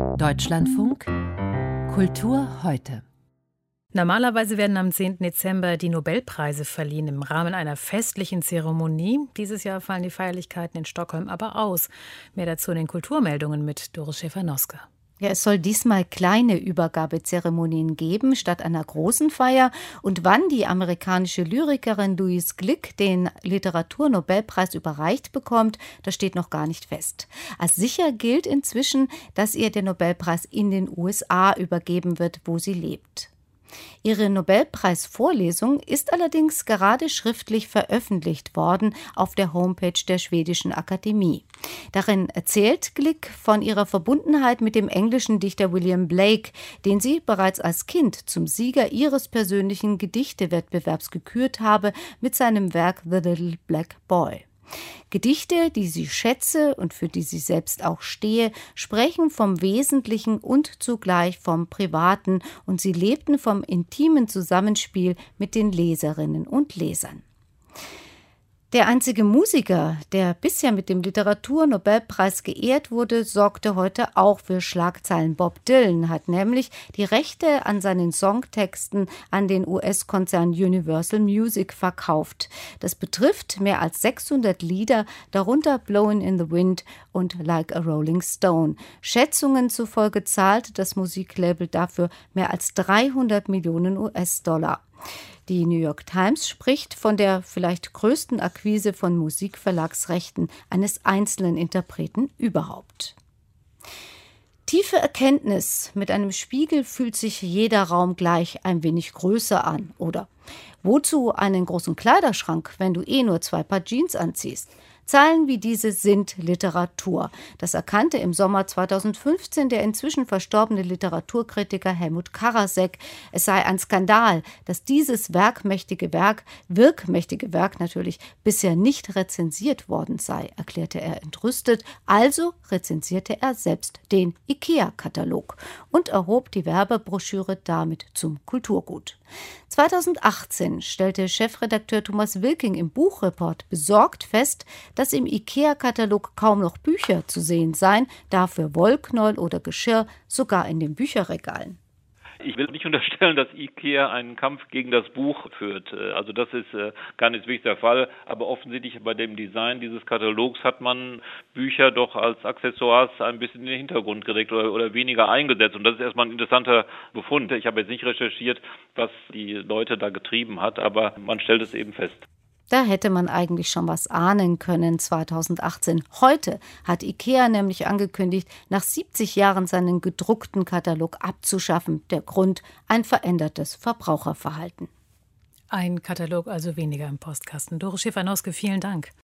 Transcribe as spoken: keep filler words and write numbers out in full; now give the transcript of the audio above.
Deutschlandfunk Kultur heute. Normalerweise werden am zehnten Dezember die Nobelpreise verliehen im Rahmen einer festlichen Zeremonie. Dieses Jahr fallen die Feierlichkeiten in Stockholm aber aus. Mehr dazu in den Kulturmeldungen mit Doris Schäfer-Noske. Ja, es soll diesmal kleine Übergabezeremonien geben, statt einer großen Feier. Und wann die amerikanische Lyrikerin Louise Glück den Literaturnobelpreis überreicht bekommt, das steht noch gar nicht fest. Als sicher gilt inzwischen, dass ihr der Nobelpreis in den U S A übergeben wird, wo sie lebt. Ihre Nobelpreisvorlesung ist allerdings gerade schriftlich veröffentlicht worden auf der Homepage der Schwedischen Akademie. Darin erzählt Glück von ihrer Verbundenheit mit dem englischen Dichter William Blake, den sie bereits als Kind zum Sieger ihres persönlichen Gedichtewettbewerbs gekürt habe mit seinem Werk The Little Black Boy. Gedichte, die sie schätze und für die sie selbst auch stehe, sprechen vom Wesentlichen und zugleich vom Privaten, und sie lebten vom intimen Zusammenspiel mit den Leserinnen und Lesern. Der einzige Musiker, der bisher mit dem Literaturnobelpreis geehrt wurde, sorgte heute auch für Schlagzeilen. Bob Dylan hat nämlich die Rechte an seinen Songtexten an den U S-Konzern Universal Music verkauft. Das betrifft mehr als sechshundert Lieder, darunter Blowin' in the Wind und Like a Rolling Stone. Schätzungen zufolge zahlt das Musiklabel dafür mehr als dreihundert Millionen U S-Dollar. Die New York Times spricht von der vielleicht größten Akquise von Musikverlagsrechten eines einzelnen Interpreten überhaupt. Tiefe Erkenntnis: Mit einem Spiegel fühlt sich jeder Raum gleich ein wenig größer an. Oder wozu einen großen Kleiderschrank, wenn du eh nur zwei Paar Jeans anziehst? Zeilen wie diese sind Literatur. Das erkannte im Sommer zweitausendfünfzehn der inzwischen verstorbene Literaturkritiker Helmut Karasek. Es sei ein Skandal, dass dieses werkmächtige Werk, wirkmächtige Werk natürlich, bisher nicht rezensiert worden sei, erklärte er entrüstet. Also rezensierte er selbst den IKEA-Katalog und erhob die Werbebroschüre damit zum Kulturgut. zweitausendachtzehn stellte Chefredakteur Thomas Wilking im Buchreport besorgt fest, dass im IKEA-Katalog kaum noch Bücher zu sehen seien, dafür Wollknäuel oder Geschirr sogar in den Bücherregalen. Ich will nicht unterstellen, dass IKEA einen Kampf gegen das Buch führt. Also das ist äh, gar nicht wirklich der Fall. Aber offensichtlich bei dem Design dieses Katalogs hat man Bücher doch als Accessoires ein bisschen in den Hintergrund gerückt oder, oder weniger eingesetzt. Und das ist erstmal ein interessanter Befund. Ich habe jetzt nicht recherchiert, was die Leute da getrieben hat, aber man stellt es eben fest. Da hätte man eigentlich schon was ahnen können zweitausendachtzehn. Heute hat IKEA nämlich angekündigt, nach siebzig Jahren seinen gedruckten Katalog abzuschaffen. Der Grund: ein verändertes Verbraucherverhalten. Ein Katalog also weniger im Postkasten. Doris Schäfer-Noske, vielen Dank.